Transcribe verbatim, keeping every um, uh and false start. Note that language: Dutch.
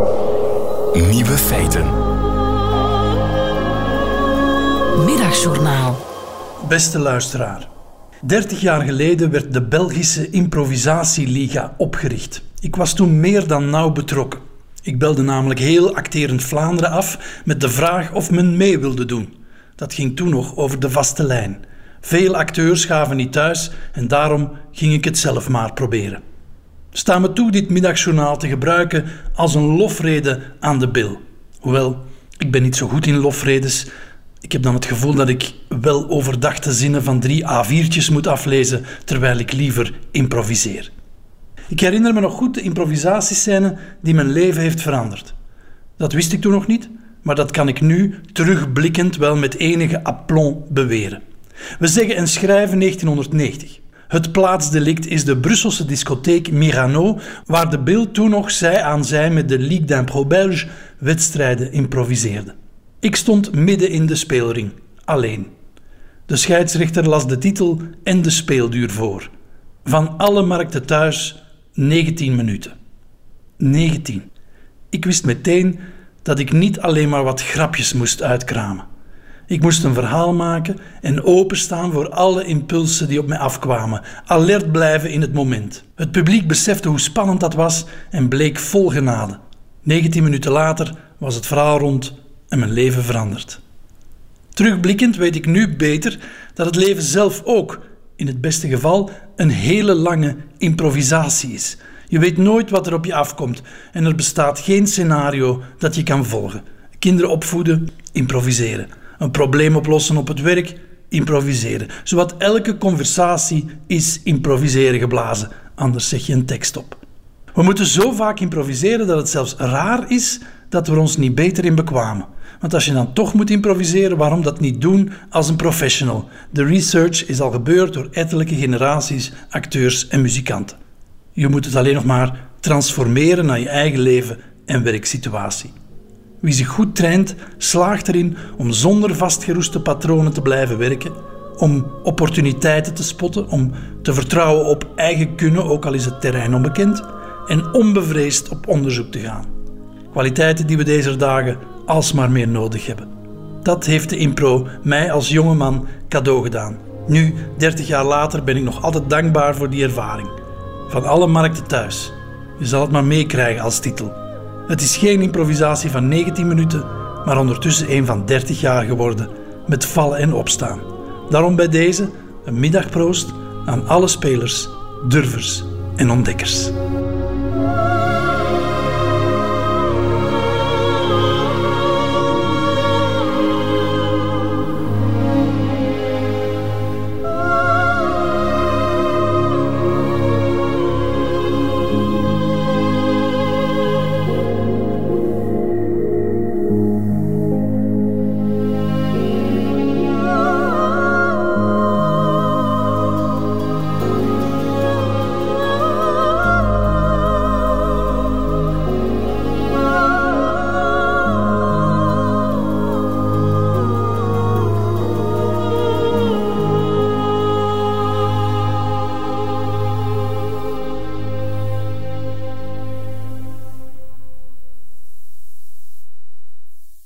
Nieuwe feiten. Middagjournaal. Beste luisteraar. dertig jaar geleden werd de Belgische Improvisatieliga opgericht. Ik was toen meer dan nauw betrokken. Ik belde namelijk heel acterend Vlaanderen af met de vraag of men mee wilde doen. Dat ging toen nog over de vaste lijn. Veel acteurs gaven niet thuis en daarom ging ik het zelf maar proberen. Sta me toe dit middagjournaal te gebruiken als een lofrede aan de bil. Hoewel, ik ben niet zo goed in lofredes. Ik heb dan het gevoel dat ik wel overdachte zinnen van drie A viertjes moet aflezen, terwijl ik liever improviseer. Ik herinner me nog goed de improvisatiescène die mijn leven heeft veranderd. Dat wist ik toen nog niet, maar dat kan ik nu, terugblikkend, wel met enige aplomb beweren. We zeggen en schrijven negentienhonderdnegentig. Het plaatsdelict is de Brusselse discotheek Myrano, waar de Bill toen nog zij aan zij met de Ligue d'Impro Belge wedstrijden improviseerde. Ik stond midden in de speelring, alleen. De scheidsrechter las de titel en de speelduur voor. Van alle markten thuis negentien minuten. negentien. Ik wist meteen dat ik niet alleen maar wat grapjes moest uitkramen. Ik moest een verhaal maken en openstaan voor alle impulsen die op mij afkwamen. Alert blijven in het moment. Het publiek besefte hoe spannend dat was en bleek vol genade. negentien minuten later was het verhaal rond en mijn leven veranderd. Terugblikkend weet ik nu beter dat het leven zelf ook, in het beste geval, een hele lange improvisatie is. Je weet nooit wat er op je afkomt en er bestaat geen scenario dat je kan volgen. Kinderen opvoeden, improviseren. Een probleem oplossen op het werk, improviseren. Zowat elke conversatie is improviseren geblazen, anders zeg je een tekst op. We moeten zo vaak improviseren dat het zelfs raar is dat we er ons niet beter in bekwamen. Want als je dan toch moet improviseren, waarom dat niet doen als een professional? De research is al gebeurd door ettelijke generaties acteurs en muzikanten. Je moet het alleen nog maar transformeren naar je eigen leven en werksituatie. Wie zich goed traint, slaagt erin om zonder vastgeroeste patronen te blijven werken, om opportuniteiten te spotten, om te vertrouwen op eigen kunnen, ook al is het terrein onbekend, en onbevreesd op onderzoek te gaan. Kwaliteiten die we deze dagen alsmaar meer nodig hebben. Dat heeft de impro mij als jonge man cadeau gedaan. Nu, dertig jaar later, ben ik nog altijd dankbaar voor die ervaring. Van alle markten thuis. Je zal het maar meekrijgen als titel. Het is geen improvisatie van negentien minuten, maar ondertussen een van dertig jaar geworden, met vallen en opstaan. Daarom bij deze een middagproost aan alle spelers, durvers en ontdekkers.